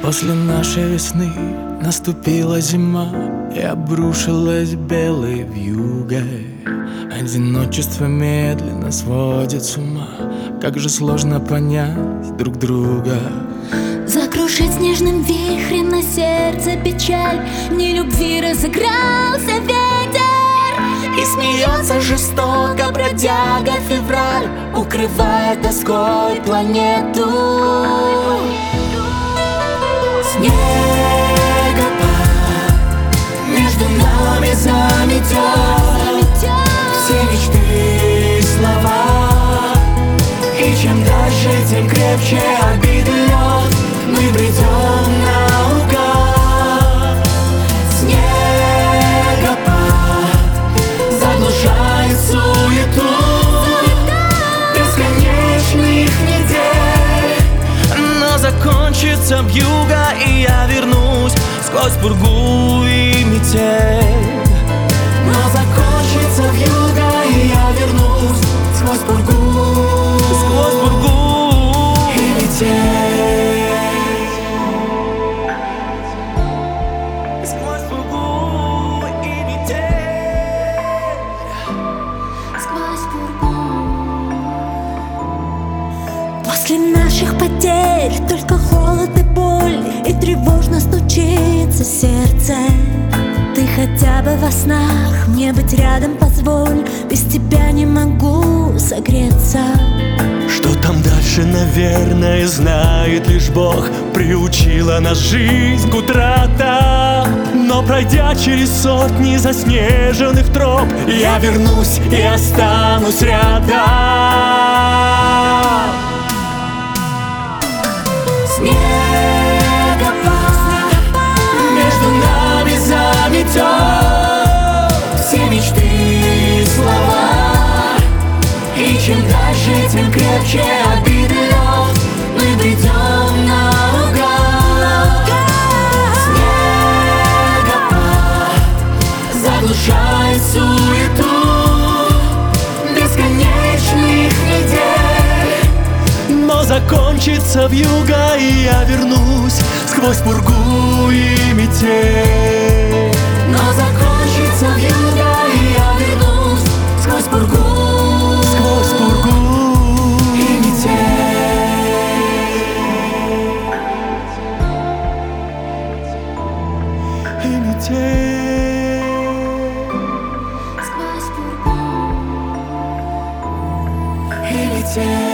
После нашей весны наступила зима, и обрушилась белой вьюгой. Одиночество медленно сводит с ума. Как же сложно понять друг друга. Закружить снежным вихрем на сердце печаль. Не любви разыгрался ветер, и смеется жестоко бродяга февраль, укрывая тоской планету. Снегопад между нами заметет все мечты и слова. И чем дальше, тем крепче обиды лед. Мы бредем наугад. Снегопад заглушает суету бесконечных недель. Но закончится вьюга, и я вернусь сквозь пургу и метель. Но закончится вьюга, и я вернусь сквозь пургу и метель. Сквозь пургу и метель. сквозь пургу. После наших потерь только холод и боль, и тревожно стучится сердце. Ты хотя бы во снах мне быть рядом позволь. Без тебя не могу согреться. Что там дальше, наверное, знает лишь Бог. Приучила нас жизнь к утратам, но пройдя через сотни заснеженных троп, я вернусь и останусь рядом. Снегопад между нами заметет все мечты и слова. И чем дальше, тем крепче обиды лед. Мы бредем наугад. Снегопад заглушает суету бесконечных недель. Но закончится вьюга, и я вернусь сквозь пургу и метель. Но закончится вьюга, и я вернусь сквозь пургу и метель. И метель. Сквозь пургу И метель.